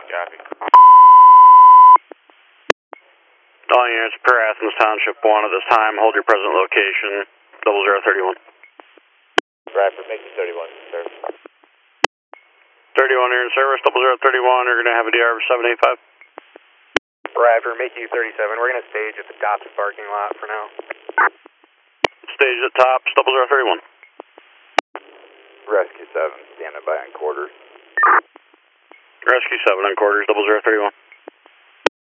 Copy. All units per Athens Township 1 at this time. Hold your present location. 0031. Bradford, make it 31, sir. 31, you're in service. 0031. You're going to have a DR of 785. Bradford, make you 37. We're going to stage at the Dobson parking lot for now. Stage at tops. 0031. Rescue 7, standing by on quarters. Rescue 7 on quarters. 0031.